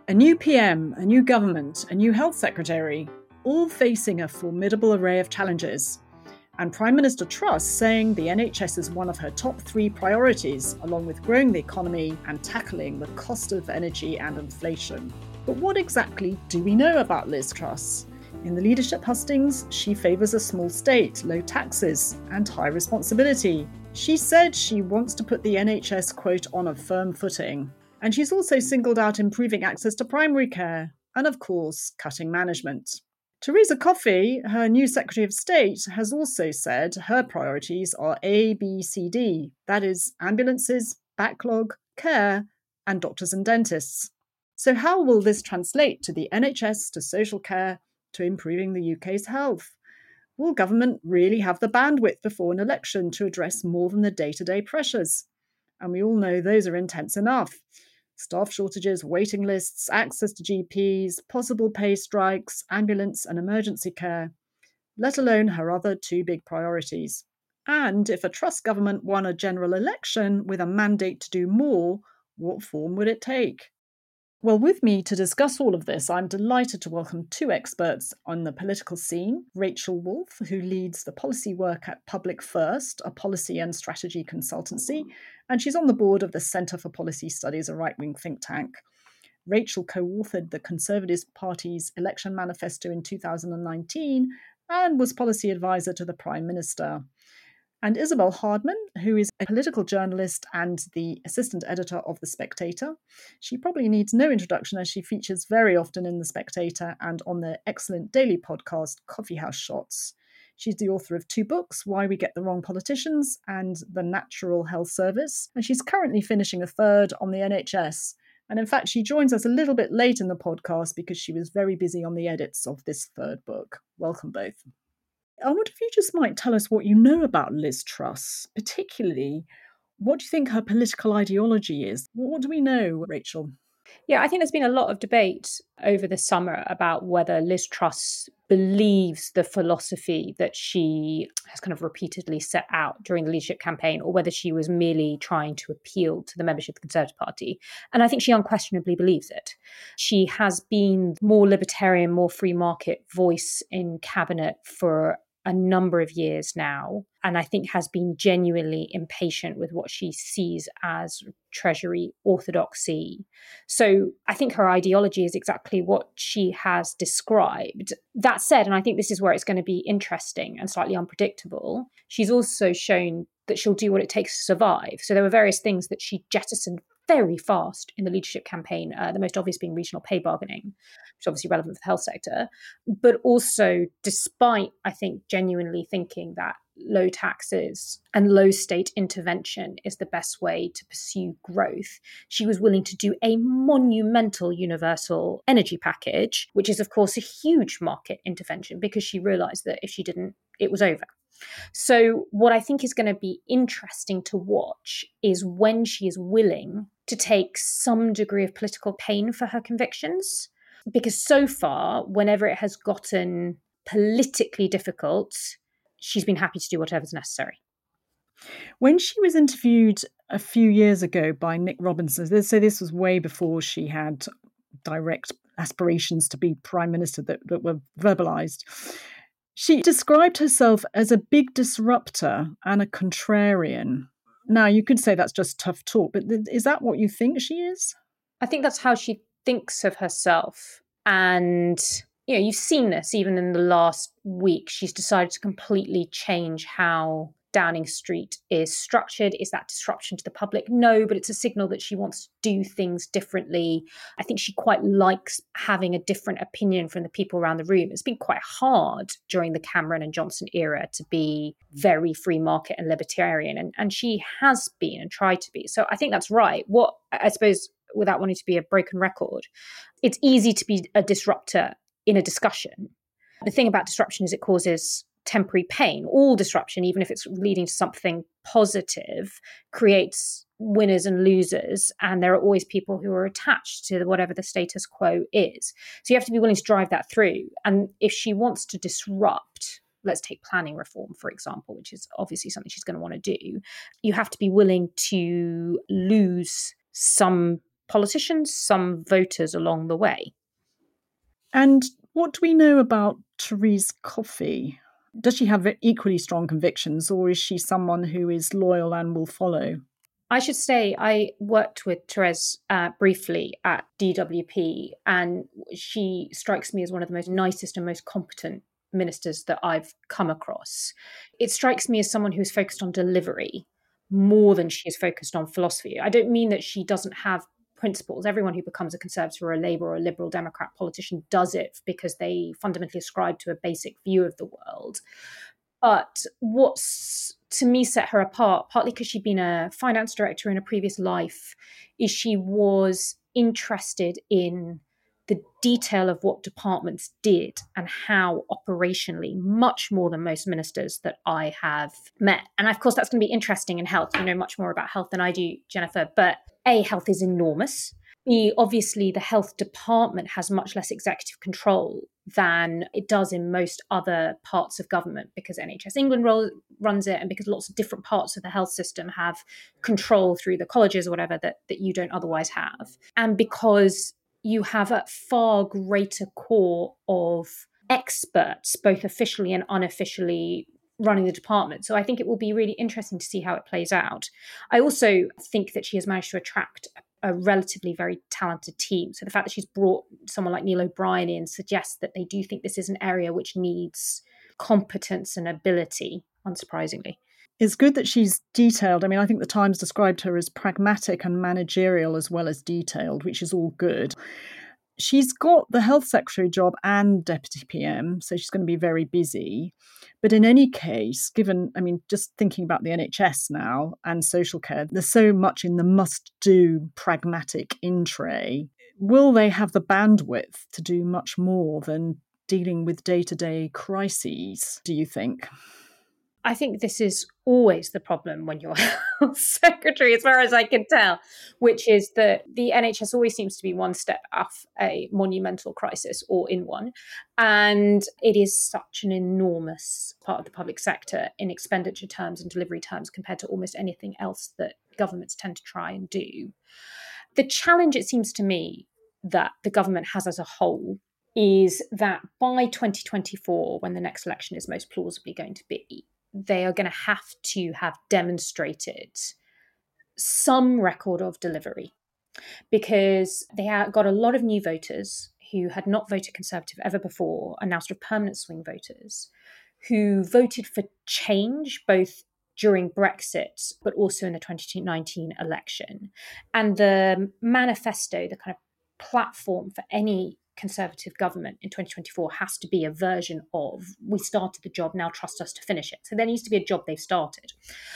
A new PM, a new government, a new health secretary, all facing a formidable array of challenges. And Prime Minister Truss saying the NHS is one of her top 3 priorities, along with growing the economy and tackling the cost of energy and inflation. But what exactly do we know about Liz Truss? In the leadership hustings, she favours a small state, low taxes, and high responsibility. She said she wants to put the NHS, quote, on a firm footing. And she's also singled out improving access to primary care and, of course, cutting management. Theresa Coffey, her new Secretary of State, has also said her priorities are A, B, C, D. That is, ambulances, backlog, care, and doctors and dentists. So how will this translate to the NHS, to social care, to improving the UK's health? Will government really have the bandwidth before an election to address more than the day-to-day pressures? And we all know those are intense enough. Staff shortages, waiting lists, access to GPs, possible pay strikes, ambulance and emergency care, let alone her other 2 big priorities. And if a Truss government won a general election with a mandate to do more, what form would it take? Well, with me to discuss all of this, I'm delighted to welcome 2 experts on the political scene. Rachel Wolf, who leads the policy work at Public First, a policy and strategy consultancy, and she's on the board of the Centre for Policy Studies, a right-wing think tank. Rachel co-authored the Conservative Party's election manifesto in 2019 and was policy advisor to the Prime Minister. And Isabel Hardman, who is a political journalist and the assistant editor of The Spectator. She probably needs no introduction as she features very often in The Spectator and on the excellent daily podcast Coffee House Shots. She's the author of 2 books, Why We Get the Wrong Politicians and The Natural Health Service. And she's currently finishing a 3rd on the NHS. And in fact, she joins us a little bit late in the podcast because she was very busy on the edits of this 3rd book. Welcome both. I wonder if you just might tell us what you know about Liz Truss, particularly what do you think her political ideology is? What do we know, Rachel? Yeah, I think there's been a lot of debate over the summer about whether Liz Truss believes the philosophy that she has kind of repeatedly set out during the leadership campaign, or whether she was merely trying to appeal to the membership of the Conservative Party. And I think she unquestionably believes it. She has been more libertarian, more free market voice in cabinet for a number of years now, and I think has been genuinely impatient with what she sees as Treasury orthodoxy. So I think her ideology is exactly what she has described. That said, and I think this is where it's going to be interesting and slightly unpredictable, she's also shown that she'll do what it takes to survive. So there were various things that she jettisoned very fast in the leadership campaign, the most obvious being regional pay bargaining, which is obviously relevant for the health sector. But also, despite, I think, genuinely thinking that low taxes and low state intervention is the best way to pursue growth, she was willing to do a monumental universal energy package, which is, of course, a huge market intervention because she realised that if she didn't, it was over. So what I think is going to be interesting to watch is when she is willing to take some degree of political pain for her convictions. Because so far, whenever it has gotten politically difficult, she's been happy to do whatever's necessary. When she was interviewed a few years ago by Nick Robinson, so this was way before she had direct aspirations to be Prime Minister that were verbalised, she described herself as a big disruptor and a contrarian. Now, you could say that's just tough talk, but is that what you think she is? I think that's how she thinks of herself. And, you've seen this even in the last week. She's decided to completely change how Downing Street is structured. Is that disruption to the public? No, but it's a signal that she wants to do things differently. I think she quite likes having a different opinion from the people around the room. It's been quite hard during the Cameron and Johnson era to be very free market and libertarian, and she has been and tried to be. So I think that's right. What I suppose, without wanting to be a broken record, it's easy to be a disruptor in a discussion. The thing about disruption is it causes temporary pain. All disruption, even if it's leading to something positive, creates winners and losers, and there are always people who are attached to whatever the status quo is. So you have to be willing to drive that through. And if she wants to disrupt, let's take planning reform, for example, which is obviously something she's going to want to do, you have to be willing to lose some politicians, some voters along the way. And what do we know about Therese Coffey? Does she have equally strong convictions, or is she someone who is loyal and will follow? I should say I worked with Therese briefly at DWP, and she strikes me as one of the most nicest and most competent ministers that I've come across. It strikes me as someone who is focused on delivery more than she is focused on philosophy. I don't mean that she doesn't have principles. Everyone who becomes a Conservative or a Labour or a Liberal Democrat politician does it because they fundamentally ascribe to a basic view of the world. But what's to me set her apart, partly because she'd been a finance director in a previous life, is she was interested in the detail of what departments did and how operationally, much more than most ministers that I have met. And of course, that's going to be interesting in health. You know much more about health than I do, Jennifer. But A, health is enormous. B, obviously, the health department has much less executive control than it does in most other parts of government, because NHS England runs it, and because lots of different parts of the health system have control through the colleges or whatever that you don't otherwise have. And because you have a far greater core of experts, both officially and unofficially, running the department. So I think it will be really interesting to see how it plays out. I also think that she has managed to attract a relatively very talented team. So the fact that she's brought someone like Neil O'Brien in suggests that they do think this is an area which needs competence and ability, unsurprisingly. It's good that she's detailed. I mean, I think the Times described her as pragmatic and managerial as well as detailed, which is all good. She's got the health secretary job and deputy PM, so she's going to be very busy. But in any case, given, I mean, just thinking about the NHS now and social care, there's so much in the must-do pragmatic in tray. Will they have the bandwidth to do much more than dealing with day-to-day crises, do you think? I think this is always the problem when you're health secretary, as far as I can tell, which is that the NHS always seems to be one step off a monumental crisis or in one. And it is such an enormous part of the public sector in expenditure terms and delivery terms compared to almost anything else that governments tend to try and do. The challenge, it seems to me, that the government has as a whole is that by 2024, when the next election is most plausibly going to be, they are going to have demonstrated some record of delivery, because they have got a lot of new voters who had not voted Conservative ever before, and now sort of permanent swing voters who voted for change both during Brexit but also in the 2019 election. And the manifesto, the kind of platform for any Conservative government in 2024 has to be a version of, we started the job, now trust us to finish it. So there needs to be a job they've started.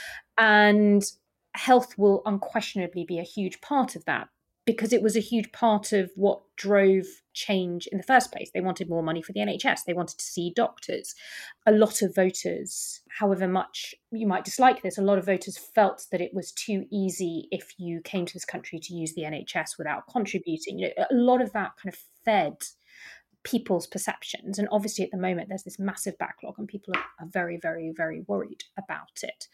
And health will unquestionably be a huge part of that, because it was a huge part of what drove change in the first place. They wanted more money for the NHS. They wanted to see doctors. A lot of voters, however much you might dislike this, a lot of voters felt that it was too easy if you came to this country to use the NHS without contributing. You know, a lot of that kind of fed people's perceptions. And obviously at the moment, there's this massive backlog and people are very, very, very worried about it.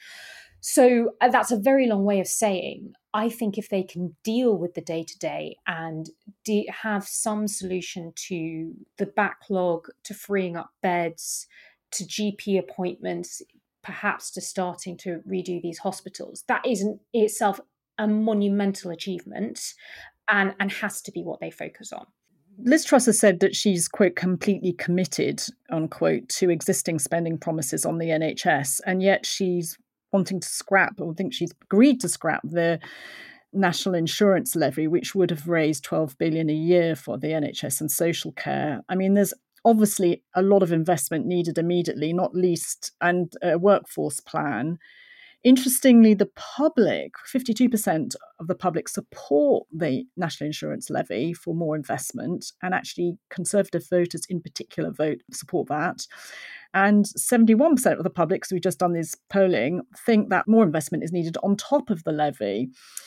So that's a very long way of saying, I think if they can deal with the day-to-day and have some solution to the backlog, to freeing up beds, to GP appointments, perhaps to starting to redo these hospitals, that is in itself a monumental achievement and has to be what they focus on. Liz Truss has said that she's, quote, completely committed, unquote, to existing spending promises on the NHS, and yet she's wanting to scrap, or think she's agreed to scrap, the national insurance levy, which would have raised $12 billion a year for the NHS and social care. I mean, there's obviously a lot of investment needed immediately, not least, and a workforce plan. Interestingly, the public, 52% of the public support the national insurance levy for more investment, and actually Conservative voters in particular support that. And 71% of the public, so we've just done this polling, think that more investment is needed on top of the levy.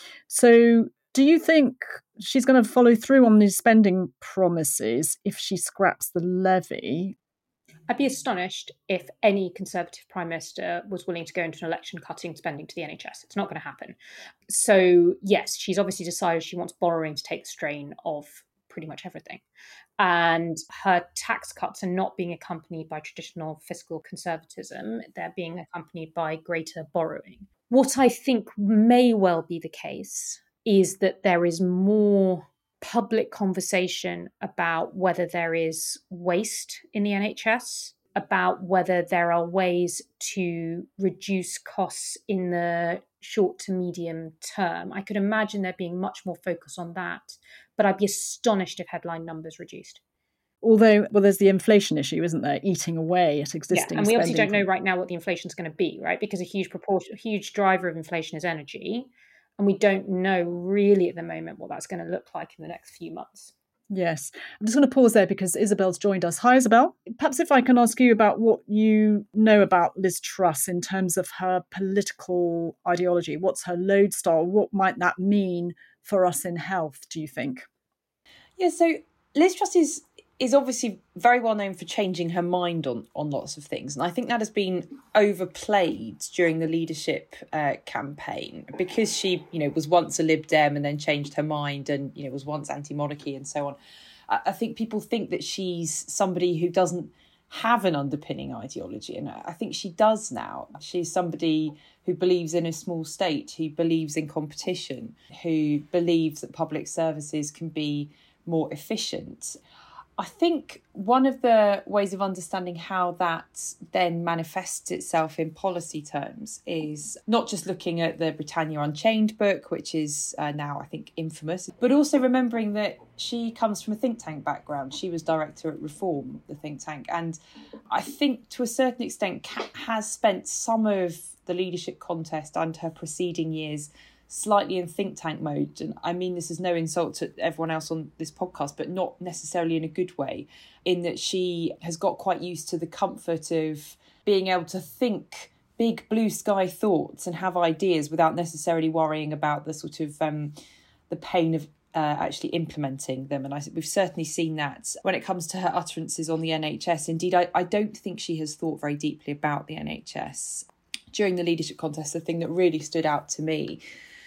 So do you think she's going to follow through on these spending promises if she scraps the levy? I'd be astonished if any Conservative Prime Minister was willing to go into an election cutting spending to the NHS. It's not going to happen. So, yes, she's obviously decided she wants borrowing to take the strain of pretty much everything. And her tax cuts are not being accompanied by traditional fiscal conservatism, they're being accompanied by greater borrowing. What I think may well be the case is that there is more public conversation about whether there is waste in the NHS, about whether there are ways to reduce costs in the short to medium term. I could imagine there being much more focus on that, but I'd be astonished if headline numbers reduced. Although, well, there's the inflation issue, isn't there? Eating away at existing and we obviously spending. don't know right now what the inflation is going to be, right? Because a huge driver of inflation is energy. And we don't know really at the moment what that's going to look like in the next few months. Yes. I'm just going to pause there because Isabel's joined us. Hi, Isabel. Perhaps if I can ask you about what you know about Liz Truss in terms of her political ideology. What's her lodestar? What might that mean for us in health, do you think? Yeah, so Liz Truss is obviously very well known for changing her mind on lots of things. And I think that has been overplayed during the leadership campaign because she, was once a Lib Dem and then changed her mind and, was once anti-monarchy and so on. I think people think that she's somebody who doesn't have an underpinning ideology. And I think she does now. She's somebody who believes in a small state, who believes in competition, who believes that public services can be more efficient. I think one of the ways of understanding how that then manifests itself in policy terms is not just looking at the Britannia Unchained book, which is now, I think, infamous, but also remembering that she comes from a think tank background. She was director at Reform, the think tank. And I think to a certain extent, Kat has spent some of the leadership contest and her preceding years slightly in think tank mode. And I mean this is no insult to everyone else on this podcast, but not necessarily in a good way, in that she has got quite used to the comfort of being able to think big blue sky thoughts and have ideas without necessarily worrying about the sort of the pain of actually implementing them. And we've certainly seen that when it comes to her utterances on the NHS. Indeed, I don't think she has thought very deeply about the NHS. During the leadership contest, the thing that really stood out to me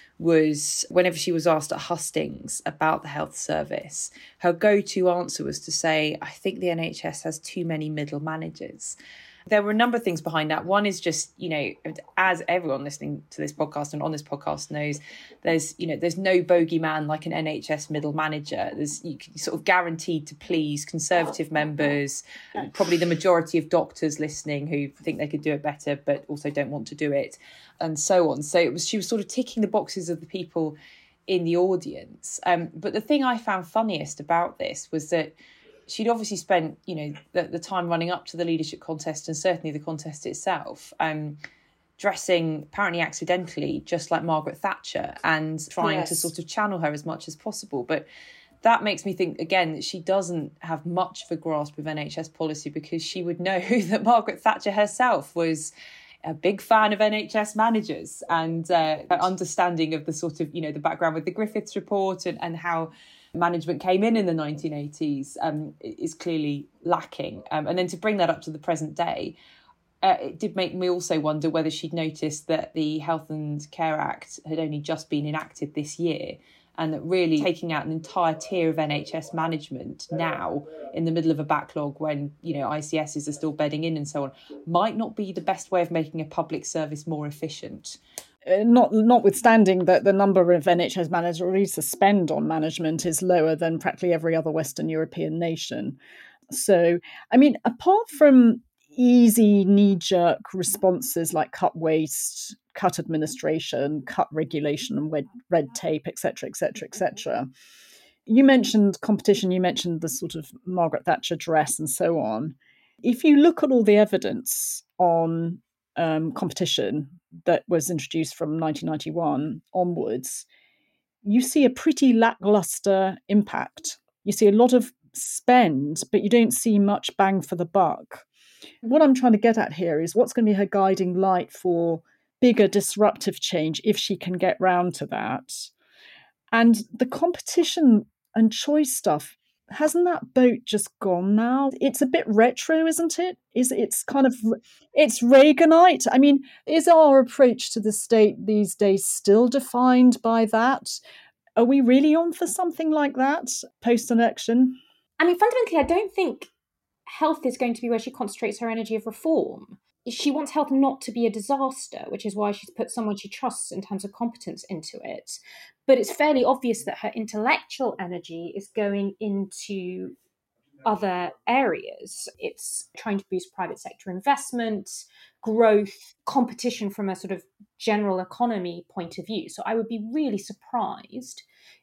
was whenever she was asked at hustings about the health service, her go-to answer was to say, I think the NHS has too many middle managers. There were a number of things behind that. One is just, as everyone listening to this podcast and on this podcast knows, there's no bogeyman like an NHS middle manager. You're sort of guaranteed to please Conservative members, probably the majority of doctors listening who think they could do it better, but also don't want to do it, and so on. So she was sort of ticking the boxes of the people in the audience. But the thing I found funniest about this was that she'd obviously spent, the time running up to the leadership contest and certainly the contest itself, dressing apparently accidentally just like Margaret Thatcher and trying to sort of channel her as much as possible. But that makes me think, again, that she doesn't have much of a grasp of NHS policy, because she would know that Margaret Thatcher herself was a big fan of NHS managers, and understanding of the sort of, the background with the Griffiths report and how management came in the 1980s is clearly lacking. And then to bring that up to the present day, it did make me also wonder whether she'd noticed that the Health and Care Act had only just been enacted this year, and that really taking out an entire tier of NHS management now in the middle of a backlog when, ICSs are still bedding in and so on, might not be the best way of making a public service more efficient. Notwithstanding that the number of NHS managers already to spend on management is lower than practically every other Western European nation. So, I mean, apart from easy knee-jerk responses like cut waste, cut administration, cut regulation and red tape, etc., etc., etc., you mentioned competition, you mentioned the sort of Margaret Thatcher dress and so on. If you look at all the evidence on competition that was introduced from 1991 onwards, you see a pretty lackluster impact. You see a lot of spend, but you don't see much bang for the buck. What I'm trying to get at here is what's going to be her guiding light for bigger disruptive change if she can get round to that. And the competition and choice stuff, hasn't that boat just gone now? It's a bit retro, isn't it? It's kind of, it's Reaganite. I mean, is our approach to the state these days still defined by that? Are we really on for something like that post-election? I mean, fundamentally, I don't think health is going to be where she concentrates her energy of reform. She wants health not to be a disaster, which is why she's put someone she trusts in terms of competence into it. But it's fairly obvious that her intellectual energy is going into other areas. It's trying to boost private sector investment, growth, competition from a sort of general economy point of view. So I would be really surprised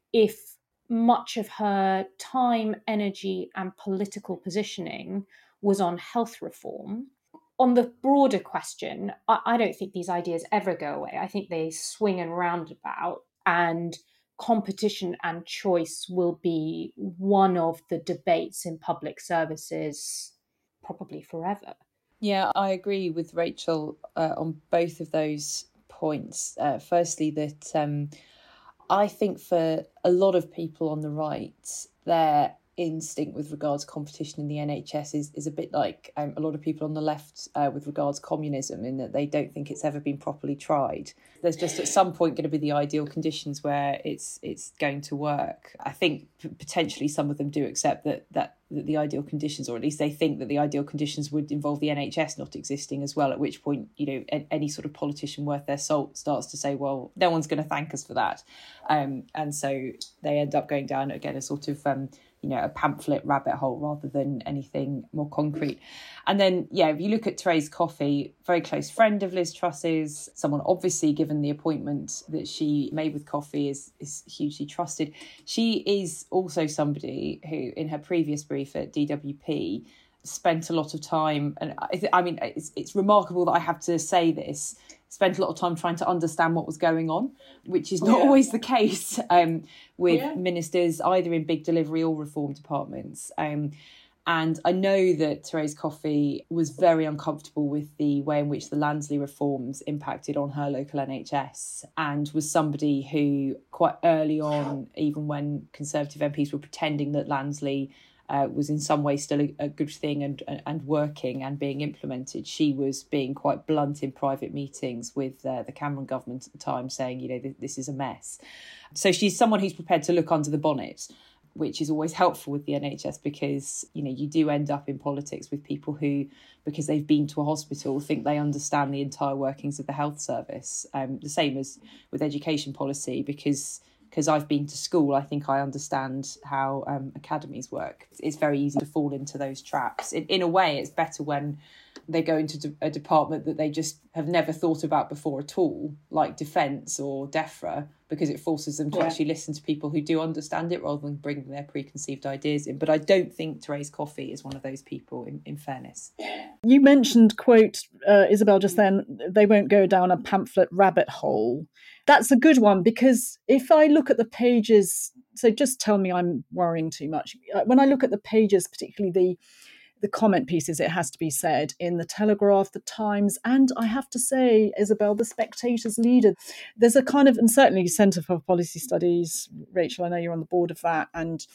if much of her time, energy, and political positioning was on health reform. On the broader question, I don't think these ideas ever go away. I think they swing and roundabout, and competition and choice will be one of the debates in public services probably forever. Yeah, I agree with Rachel on both of those points. Firstly, that I think for a lot of people on the right, their instinct with regards to competition in the NHS is a bit like a lot of people on the left with regards to communism, in that they don't think it's ever been properly tried. There's just at some point going to be the ideal conditions where it's going to work. I think potentially some of them do accept that the ideal conditions, or at least they think that the ideal conditions would involve the NHS not existing as well, at which point, you know, any sort of politician worth their salt starts to say, well, no one's going to thank us for that. And so they end up going down, again, a sort of, a pamphlet rabbit hole rather than anything more concrete. And then, if you look at Therese Coffey, very close friend of Liz Truss's, someone obviously, given the appointment that she made with Coffey, is hugely trusted. She is also somebody who, in her previous brief at DWP, spent a lot of time, and I mean, it's remarkable that I have to say this, spent a lot of time trying to understand what was going on, which is not always the case with ministers, either in big delivery or reform departments. And I know that Therese Coffey was very uncomfortable with the way in which the Lansley reforms impacted on her local NHS, and was somebody who quite early on, even when Conservative MPs were pretending that Lansley was in some way still a good thing and working and being implemented, she was being quite blunt in private meetings with the Cameron government at the time, saying, this is a mess. So she's someone who's prepared to look under the bonnet, which is always helpful with the NHS, because, you do end up in politics with people who, because they've been to a hospital, think they understand the entire workings of the health service. The same as with education policy, because I've been to school, I think I understand how academies work. It's very easy to fall into those traps. In a way, it's better when they go into a department that they just have never thought about before at all, like defence or DEFRA, because it forces them to actually listen to people who do understand it rather than bring their preconceived ideas in. But I don't think Therese Coffey is one of those people, in fairness. You mentioned, quote, Isabel, just then, they won't go down a pamphlet rabbit hole. That's a good one, because if I look at the pages, so just tell me I'm worrying too much. When I look at the pages, particularly the comment pieces, it has to be said, in the Telegraph, the Times, and I have to say, Isabel, the Spectator's leader, there's a kind of, and certainly Centre for Policy Studies, Rachel, I know you're on the board of that, and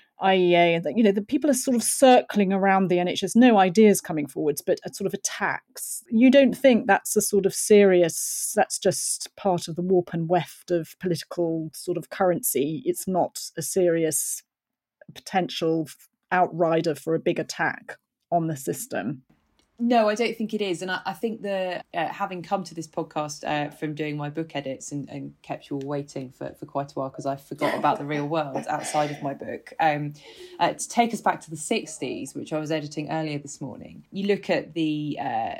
IEA, and the people are sort of circling around the NHS, no ideas coming forwards, but a sort of attacks. You don't think that's a sort of serious, that's just part of the warp and weft of political sort of currency? It's not a serious potential outrider for a big attack on the system? No, I don't think it is. And I think having come to this podcast from doing my book edits and kept you all waiting for quite a while, because I forgot about the real world outside of my book, to take us back to the 60s, which I was editing earlier this morning, you look at the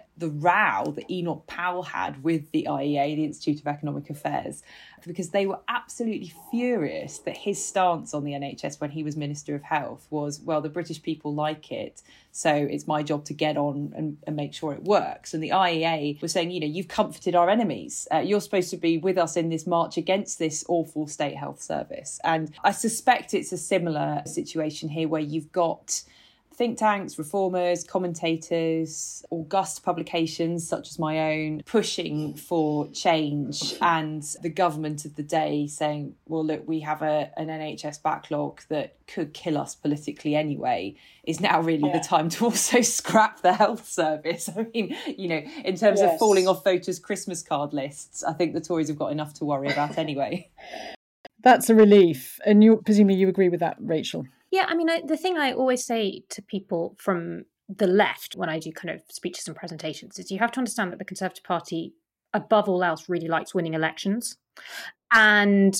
row that Enoch Powell had with the IEA, the Institute of Economic Affairs, because they were absolutely furious that his stance on the NHS when he was Minister of Health was, well, the British people like it, so it's my job to get on and make sure it works. And the IEA was saying, you've comforted our enemies. You're supposed to be with us in this march against this awful state health service. And I suspect it's a similar situation here, where you've got think tanks, reformers, commentators, august publications such as my own, pushing for change, and the government of the day saying, well, look, we have an NHS backlog that could kill us politically anyway, is now really the time to also scrap the health service. I mean, you know, in terms of falling off voters' Christmas card lists, I think the Tories have got enough to worry about anyway. That's a relief. And presumably you agree with that, Rachel? Yeah, I mean, the thing I always say to people from the left when I do kind of speeches and presentations is you have to understand that the Conservative Party, above all else, really likes winning elections. And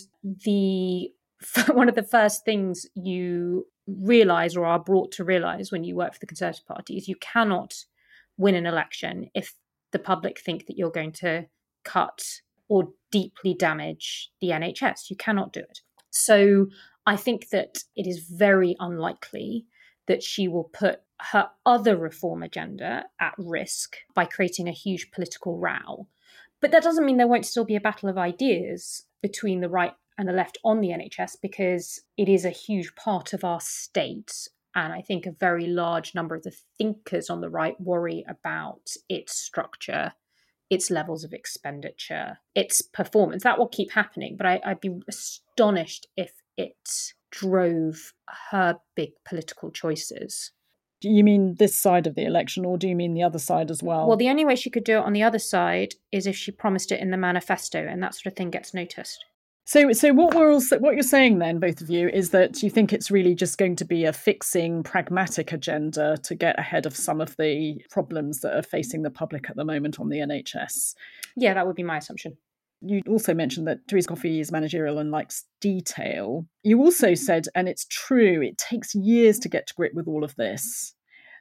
one of the first things you realise or are brought to realise when you work for the Conservative Party is you cannot win an election if the public think that you're going to cut or deeply damage the NHS. You cannot do it. So I think that it is very unlikely that she will put her other reform agenda at risk by creating a huge political row. But that doesn't mean there won't still be a battle of ideas between the right and the left on the NHS, because it is a huge part of our state. And I think a very large number of the thinkers on the right worry about its structure, its levels of expenditure, its performance. That will keep happening. But I'd be astonished if it drove her big political choices. Do you mean this side of the election, or do you mean the other side as well? Well, the only way she could do it on the other side is if she promised it in the manifesto, and that sort of thing gets noticed. So what you're saying then, both of you, is that you think it's really just going to be a fixing, pragmatic agenda to get ahead of some of the problems that are facing the public at the moment on the NHS. Yeah, that would be my assumption. You also mentioned that Theresa Coffey is managerial and likes detail. You also said, and it's true, it takes years to get to grip with all of this.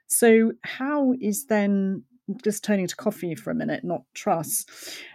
So how is then, just turning to Coffey for a minute, not Truss,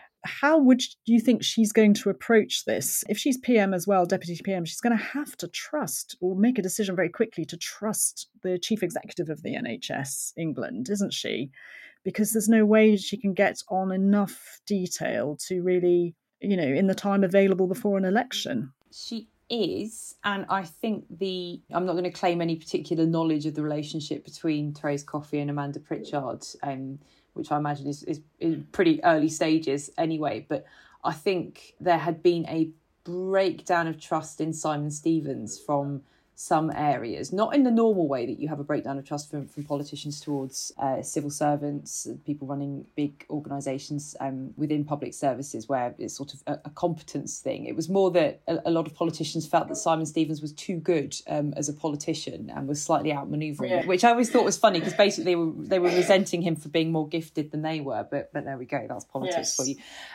how do you think she's going to approach this? If she's PM as well, Deputy PM, she's going to have to trust, or make a decision very quickly to trust the Chief Executive of the NHS England, isn't she? Because there's no way she can get on enough detail to really, in the time available before an election. She is, and I think I'm not going to claim any particular knowledge of the relationship between Therese Coffey and Amanda Pritchard, which I imagine is in pretty early stages anyway. But I think there had been a breakdown of trust in Simon Stevens from some areas, not in the normal way that you have a breakdown of trust from politicians towards civil servants, people running big organisations within public services, where it's sort of a competence thing. It was more that a lot of politicians felt that Simon Stevens was too good as a politician and was slightly outmanoeuvring, which I always thought was funny, because basically they were resenting him for being more gifted than they were. But there we go, that's politics for you.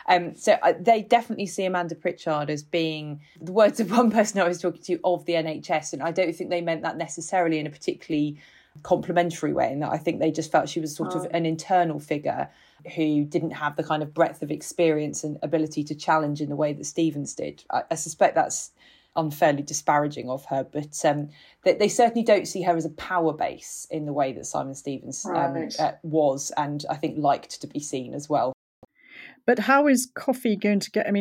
So they definitely see Amanda Pritchard as being, the words of one person I was talking to, of the NHS, and I don't think they meant that necessarily in a particularly complimentary way, and that I think they just felt she was sort of an internal figure who didn't have the kind of breadth of experience and ability to challenge in the way that Stevens did. I suspect that's unfairly disparaging of her, but they certainly don't see her as a power base in the way that Simon Stevens was, and I think liked to be seen as well. But how is Coffey going to get,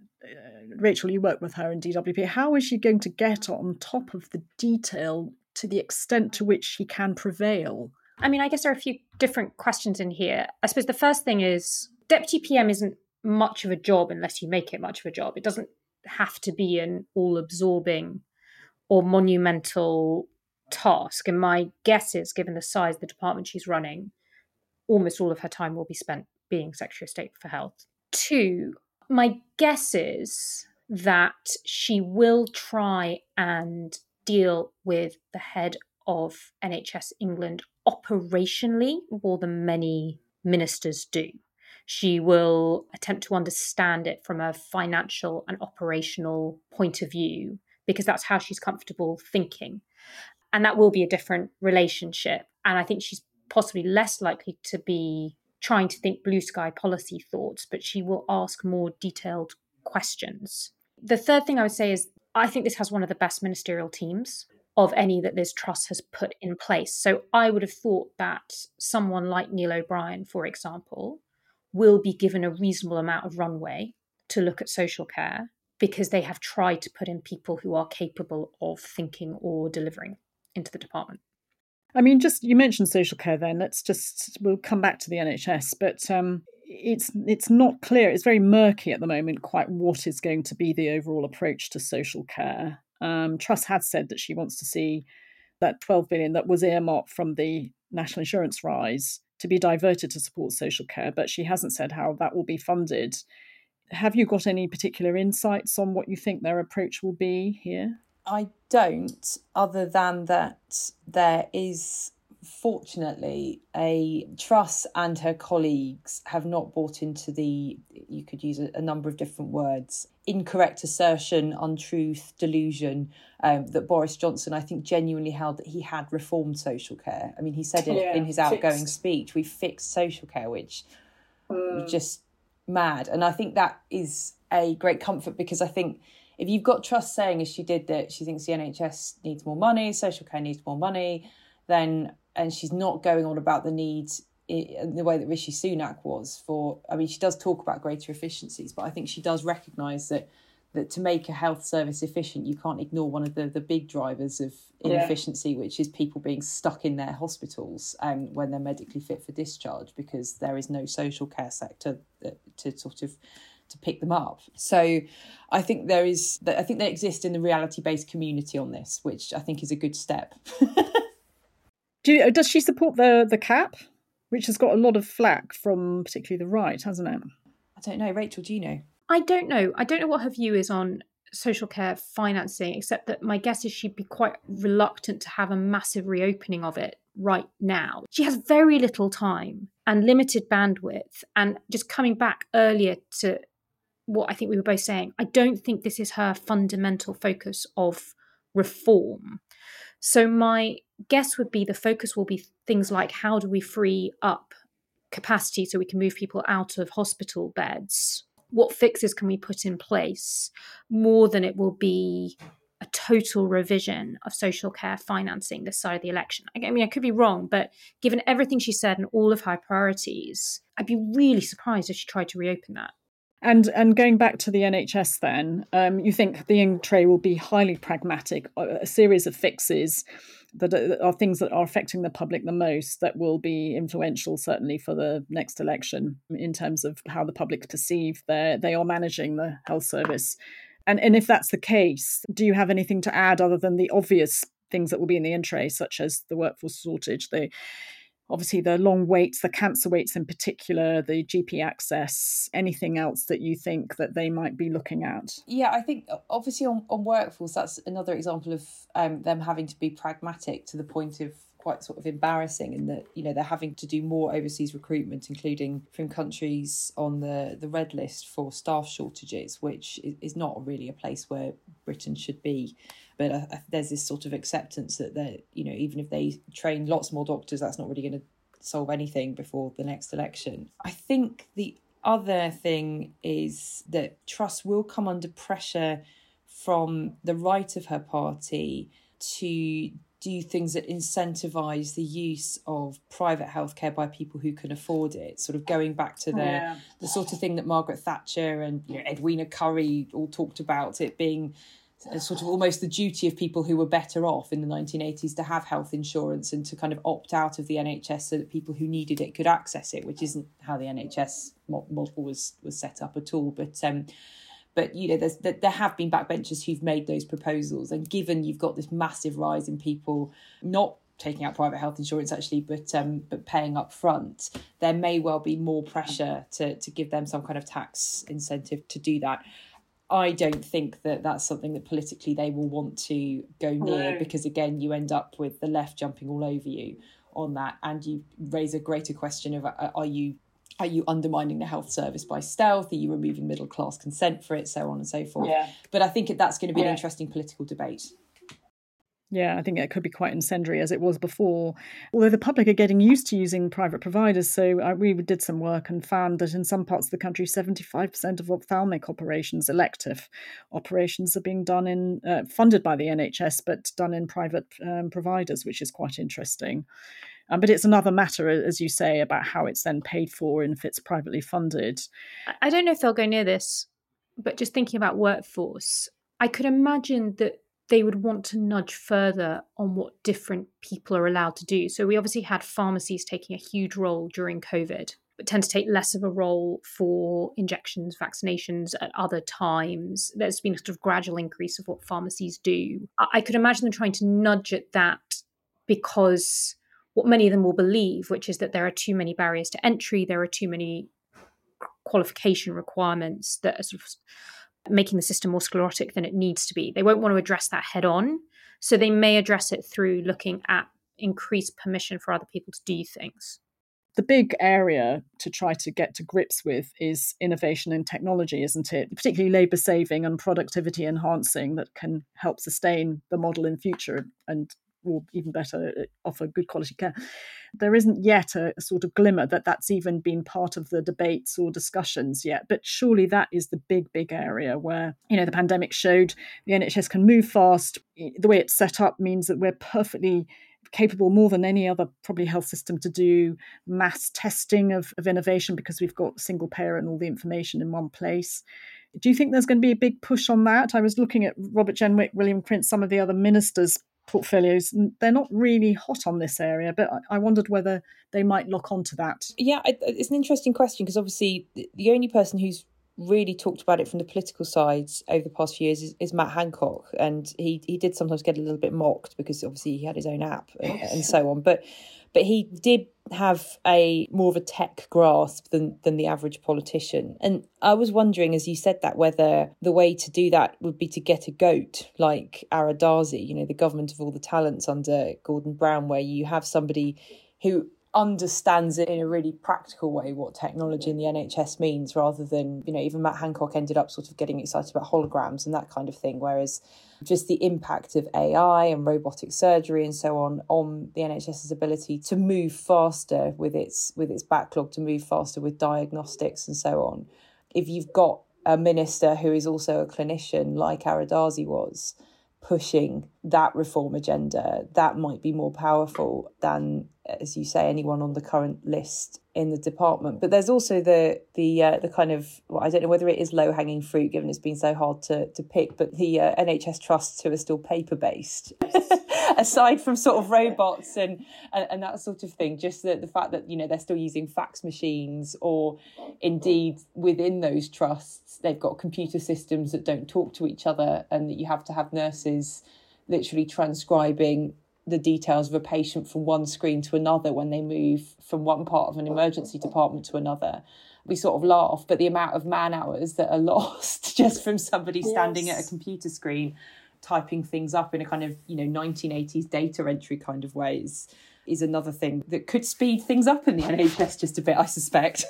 Rachel, you work with her in DWP. How is she going to get on top of the detail to the extent to which she can prevail? I guess there are a few different questions in here. I suppose the first thing is, Deputy PM isn't much of a job unless you make it much of a job. It doesn't have to be an all-absorbing or monumental task. And my guess is, given the size of the department she's running, almost all of her time will be spent being Secretary of State for Health. 2, my guess is that she will try and deal with the head of NHS England operationally more than many ministers do. She will attempt to understand it from a financial and operational point of view, because that's how she's comfortable thinking. And that will be a different relationship. And I think she's possibly less likely to be trying to think blue sky policy thoughts, but she will ask more detailed questions. The third thing I would say is, I think this has one of the best ministerial teams of any that Liz Truss has put in place. So I would have thought that someone like Neil O'Brien, for example, will be given a reasonable amount of runway to look at social care, because they have tried to put in people who are capable of thinking or delivering into the department. I mean, just you mentioned social care then. We'll come back to the NHS, but it's not clear. It's very murky at the moment, quite what is going to be the overall approach to social care. Truss has said that she wants to see that 12 billion that was earmarked from the National Insurance rise to be diverted to support social care, but she hasn't said how that will be funded. Have you got any particular insights on what you think their approach will be here? I don't, other than that there is, fortunately, Truss and her colleagues have not bought into you could use a number of different words, incorrect assertion, untruth, delusion, that Boris Johnson, I think, genuinely held that he had reformed social care. I mean, he said it in his outgoing speech, we fixed social care, which was just mad. And I think that is a great comfort, because I think if you've got Truss saying, as she did, that she thinks the NHS needs more money, social care needs more money, then, and she's not going on about the need in the way that Rishi Sunak was she does talk about greater efficiencies, but I think she does recognise that to make a health service efficient, you can't ignore one of the big drivers of inefficiency, which is people being stuck in their hospitals when they're medically fit for discharge, because there is no social care sector to pick them up. So I think they exist in the reality-based community on this, which I think is a good step. Does she support the cap, which has got a lot of flack from particularly the right, hasn't it? I don't know. Rachel, do you know? I don't know. I don't know what her view is on social care financing, except that my guess is she'd be quite reluctant to have a massive reopening of it right now. She has very little time and limited bandwidth. And just coming back earlier to what I think we were both saying, I don't think this is her fundamental focus of reform. So my guess would be the focus will be things like, how do we free up capacity so we can move people out of hospital beds? What fixes can we put in place, more than it will be a total revision of social care financing this side of the election? I mean, I could be wrong, but given everything she said and all of her priorities, I'd be really surprised if she tried to reopen that. And going back to the NHS then, you think the in-tray will be highly pragmatic, a series of fixes that are things that are affecting the public the most, that will be influential certainly for the next election in terms of how the public perceive they are managing the health service. And if that's the case, do you have anything to add other than the obvious things that will be in the in-tray, such as the workforce shortage, obviously the long waits, the cancer waits in particular, the GP access, anything else that you think that they might be looking at? Yeah, I think obviously on workforce, that's another example of them having to be pragmatic to the point of quite sort of embarrassing, in that, you know, they're having to do more overseas recruitment, including from countries on the red list for staff shortages, which is not really a place where Britain should be. But there's this sort of acceptance that even if they train lots more doctors, that's not really going to solve anything before the next election. I think the other thing is that Truss will come under pressure from the right of her party to do things that incentivise the use of private healthcare by people who can afford it, sort of going back to the sort of thing that Margaret Thatcher and Edwina Currie all talked about, it being sort of almost the duty of people who were better off in the 1980s to have health insurance and to kind of opt out of the NHS so that people who needed it could access it, which isn't how the NHS model was set up at all. But there have been backbenchers who've made those proposals, and given you've got this massive rise in people not taking out private health insurance actually, but paying up front, there may well be more pressure to give them some kind of tax incentive to do that. I don't think that that's something that politically they will want to go near, because again, you end up with the left jumping all over you on that, and you raise a greater question of are you undermining the health service by stealth? Are you removing middle class consent for it? So on and so forth. Yeah. But I think that's going to be an interesting political debate. Yeah, I think it could be quite incendiary, as it was before. Although the public are getting used to using private providers, so we did some work and found that in some parts of the country, 75% of ophthalmic operations, elective operations, are being done funded by the NHS, but done in private providers, which is quite interesting. But it's another matter, as you say, about how it's then paid for and if it's privately funded. I don't know if they'll go near this, but just thinking about workforce, I could imagine that they would want to nudge further on what different people are allowed to do. So we obviously had pharmacies taking a huge role during COVID, but tend to take less of a role for injections, vaccinations at other times. There's been a sort of gradual increase of what pharmacies do. I could imagine them trying to nudge at that because what many of them will believe, which is that there are too many barriers to entry, there are too many qualification requirements that are sort of making the system more sclerotic than it needs to be. They won't want to address that head on. So they may address it through looking at increased permission for other people to do things. The big area to try to get to grips with is innovation in technology, isn't it? Particularly labour saving and productivity enhancing that can help sustain the model in future and, or even better, offer good quality care. There isn't yet a sort of glimmer that that's even been part of the debates or discussions yet. But surely that is the big area where, the pandemic showed the NHS can move fast. The way it's set up means that we're perfectly capable, more than any other probably health system, to do mass testing of innovation because we've got single payer and all the information in one place. Do you think there's going to be a big push on that? I was looking at Robert Jenrick, William Prince, some of the other ministers' portfolios. They're not really hot on this area, but I wondered whether they might lock onto that. Yeah, it's an interesting question because obviously the only person who's really talked about it from the political sides over the past few years is Matt Hancock, and he did sometimes get a little bit mocked because obviously he had his own app and so on, but he did have a more of a tech grasp than the average politician. And I was wondering, as you said that, whether the way to do that would be to get a goat like Ara Darzi, the government of all the talents under Gordon Brown, where you have somebody who understands it in a really practical way what technology in the NHS means, rather than, even Matt Hancock ended up sort of getting excited about holograms and that kind of thing, whereas just the impact of AI and robotic surgery and so on the NHS's ability to move faster with its backlog, to move faster with diagnostics and so on. If you've got a minister who is also a clinician like Ara Darzi was, pushing that reform agenda, that might be more powerful than, as you say, anyone on the current list in the department. But there's also the kind of, well, I don't know whether it is low-hanging fruit given it's been so hard to pick, but the NHS trusts who are still paper-based, aside from sort of robots and that sort of thing, just the fact that, they're still using fax machines, or indeed within those trusts, they've got computer systems that don't talk to each other and that you have to have nurses literally transcribing the details of a patient from one screen to another when they move from one part of an emergency department to another. We sort of laugh, but the amount of man hours that are lost just from somebody standing at a computer screen typing things up in a kind of 1980s data entry kind of way is another thing that could speed things up in the NHS just a bit, I suspect.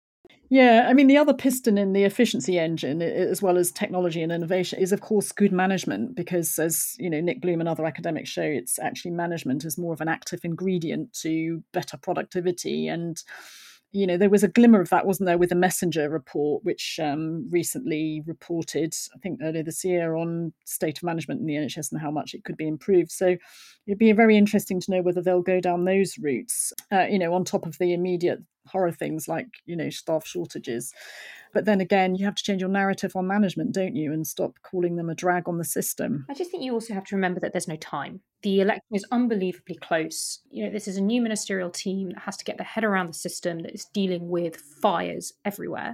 Yeah, I mean, the other piston in the efficiency engine, as well as technology and innovation, is, of course, good management, because, as Nick Bloom and other academics show, it's actually management is more of an active ingredient to better productivity. And there was a glimmer of that, wasn't there, with the Messenger report, which recently reported, I think earlier this year, on state of management in the NHS and how much it could be improved. So it'd be very interesting to know whether they'll go down those routes, on top of the immediate horror things like, staff shortages. But then again, you have to change your narrative on management, don't you, and stop calling them a drag on the system. I just think you also have to remember that there's no time. The election is unbelievably close. This is a new ministerial team that has to get their head around the system, that is dealing with fires everywhere.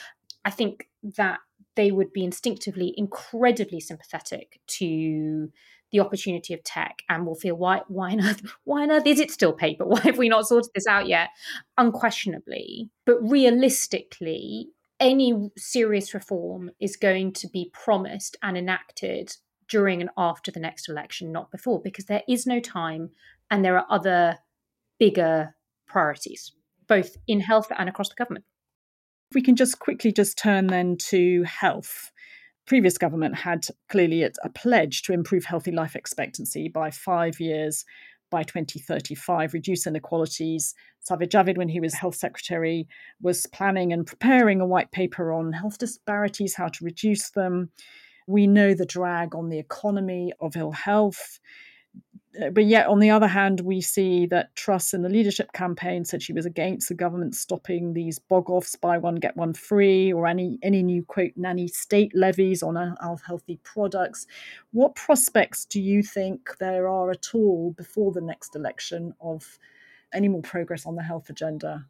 I think that they would be instinctively incredibly sympathetic to the opportunity of tech, and will feel, why on earth is it still paper? Why have we not sorted this out yet? Unquestionably. But realistically, any serious reform is going to be promised and enacted during and after the next election, not before, because there is no time and there are other bigger priorities, both in health and across the government. If we can just quickly turn then to health. Previous government had clearly a pledge to improve healthy life expectancy by 5 years by 2035, reduce inequalities. Sajid Javid, when he was Health Secretary, was planning and preparing a white paper on health disparities, how to reduce them. We know the drag on the economy of ill health. But yet, on the other hand, we see that Truss in the leadership campaign said she was against the government stopping these bog-offs, buy one, get one free, or any new, quote, nanny state levies on unhealthy products. What prospects do you think there are at all before the next election of any more progress on the health agenda?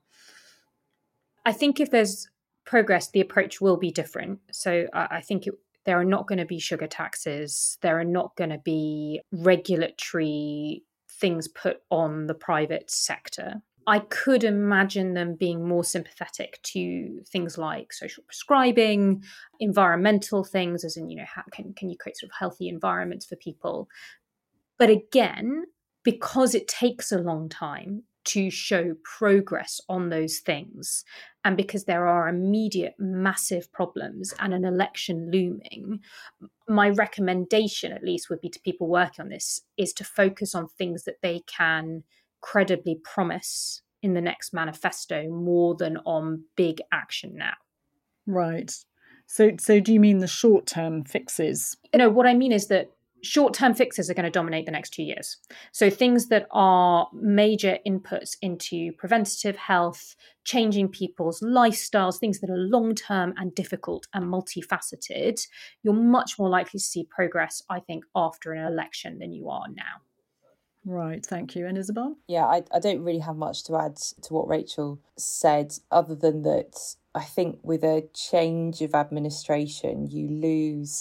I think if there's progress, the approach will be different. So I think there are not going to be sugar taxes. There are not going to be regulatory things put on the private sector. I could imagine them being more sympathetic to things like social prescribing, environmental things, as in, how can you create sort of healthy environments for people? But again, because it takes a long time to show progress on those things, and because there are immediate massive problems and an election looming, my recommendation, at least, would be to people working on this, is to focus on things that they can credibly promise in the next manifesto more than on big action now. Right. So do you mean the short-term fixes? No, what I mean is that short-term fixes are going to dominate the next 2 years. So things that are major inputs into preventative health, changing people's lifestyles, things that are long-term and difficult and multifaceted, you're much more likely to see progress, I think, after an election than you are now. Right, thank you. And Isabel? Yeah, I don't really have much to add to what Rachel said, other than that I think with a change of administration, you lose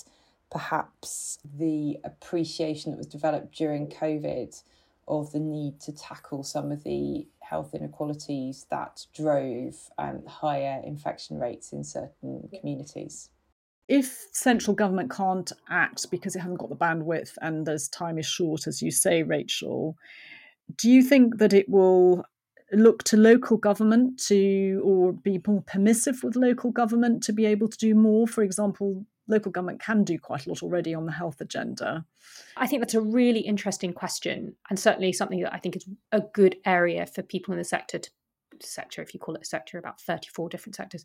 perhaps the appreciation that was developed during COVID of the need to tackle some of the health inequalities that drove higher infection rates in certain communities. If central government can't act because it hasn't got the bandwidth and as time is short, as you say, Rachel, do you think that it will look to local government or be more permissive with local government to be able to do more? For example, local government can do quite a lot already on the health agenda. I think that's a really interesting question, and certainly something that I think is a good area for people in the sector, if you call it a sector, about 34 different sectors,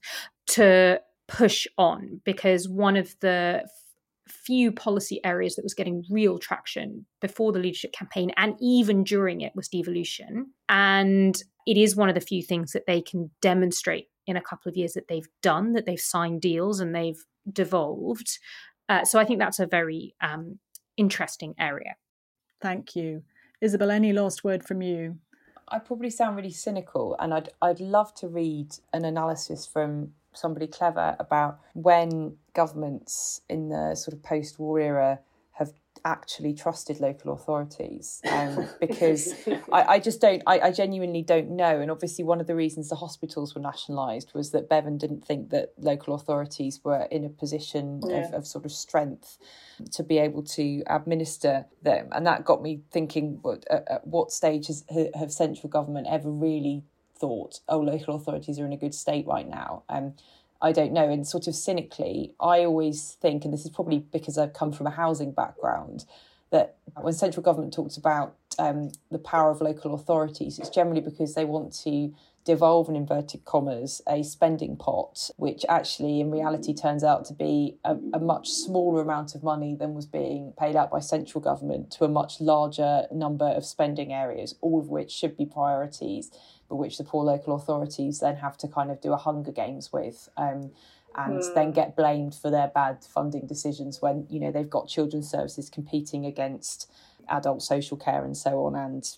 to push on, because one of the few policy areas that was getting real traction before the leadership campaign and even during it was devolution. And it is one of the few things that they can demonstrate in a couple of years that they've done, that they've signed deals and they've devolved. So I think that's a very interesting area. Thank you. Isabel, any last word from you? I probably sound really cynical, and I'd love to read an analysis from somebody clever about when governments in the sort of post-war era have actually trusted local authorities, because I genuinely don't know. And obviously one of the reasons the hospitals were nationalised was that Bevan didn't think that local authorities were in a position of sort of strength to be able to administer them. And that got me thinking, at what stage have central government ever really thought, local authorities are in a good state right now? I don't know. And sort of cynically, I always think, and this is probably because I've come from a housing background, that when central government talks about the power of local authorities, it's generally because they want to devolve, in inverted commas, a spending pot, which actually in reality turns out to be a much smaller amount of money than was being paid out by central government to a much larger number of spending areas, all of which should be priorities, but which the poor local authorities then have to kind of do a Hunger Games with, and then get blamed for their bad funding decisions when, they've got children's services competing against adult social care and so on, and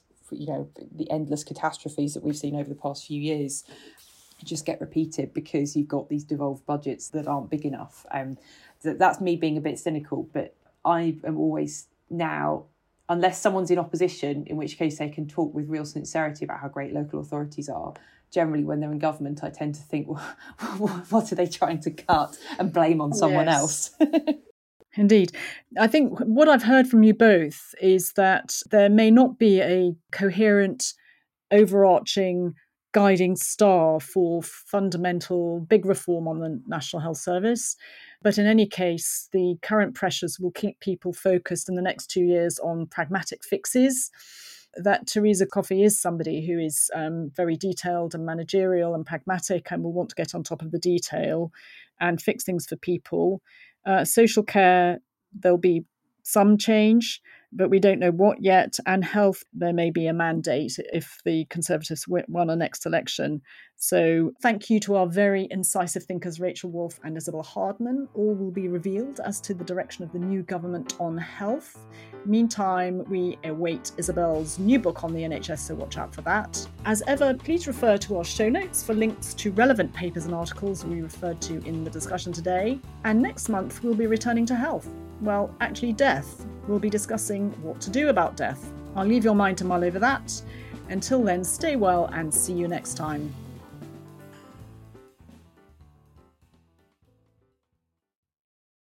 the endless catastrophes that we've seen over the past few years just get repeated because you've got these devolved budgets that aren't big enough. That's me being a bit cynical, but I am always now, unless someone's in opposition, in which case they can talk with real sincerity about how great local authorities are. Generally, when they're in government, I tend to think, what are they trying to cut and blame on someone else? Indeed. I think what I've heard from you both is that there may not be a coherent, overarching guiding star for fundamental big reform on the National Health Service. But in any case, the current pressures will keep people focused in the next 2 years on pragmatic fixes. That Theresa Coffey is somebody who is very detailed and managerial and pragmatic and will want to get on top of the detail and fix things for people. Social care, there'll be some change, but we don't know what yet. And health, there may be a mandate if the Conservatives won our next election. So thank you to our very incisive thinkers, Rachel Wolf and Isabel Hardman. All will be revealed as to the direction of the new government on health. Meantime, we await Isabel's new book on the NHS, so watch out for that. As ever, please refer to our show notes for links to relevant papers and articles we referred to in the discussion today. And next month, we'll be returning to health. Well, actually death. We'll be discussing what to do about death. I'll leave your mind to mull over that. Until then, stay well and see you next time.